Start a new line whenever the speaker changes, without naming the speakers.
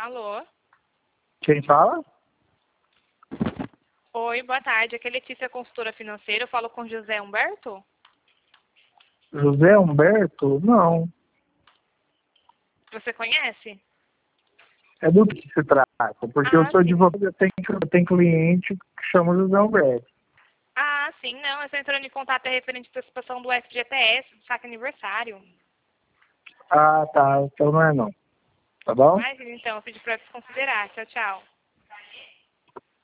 Alô?
Quem fala?
Oi, boa tarde. Aqui é Letícia, consultora financeira. Eu falo com José Humberto?
José Humberto? Não.
Você conhece?
É do que se trata? Porque eu
Ah,
sou
sim.
advogado, eu tenho cliente que chama José Humberto.
Ah, sim, não. Eu estou entrando em contato referente à participação do FGTS, do saque aniversário.
Ah, tá. Então não é não. Tá bom?
Mas, então, eu pedi para desconsiderar. Tchau, tchau.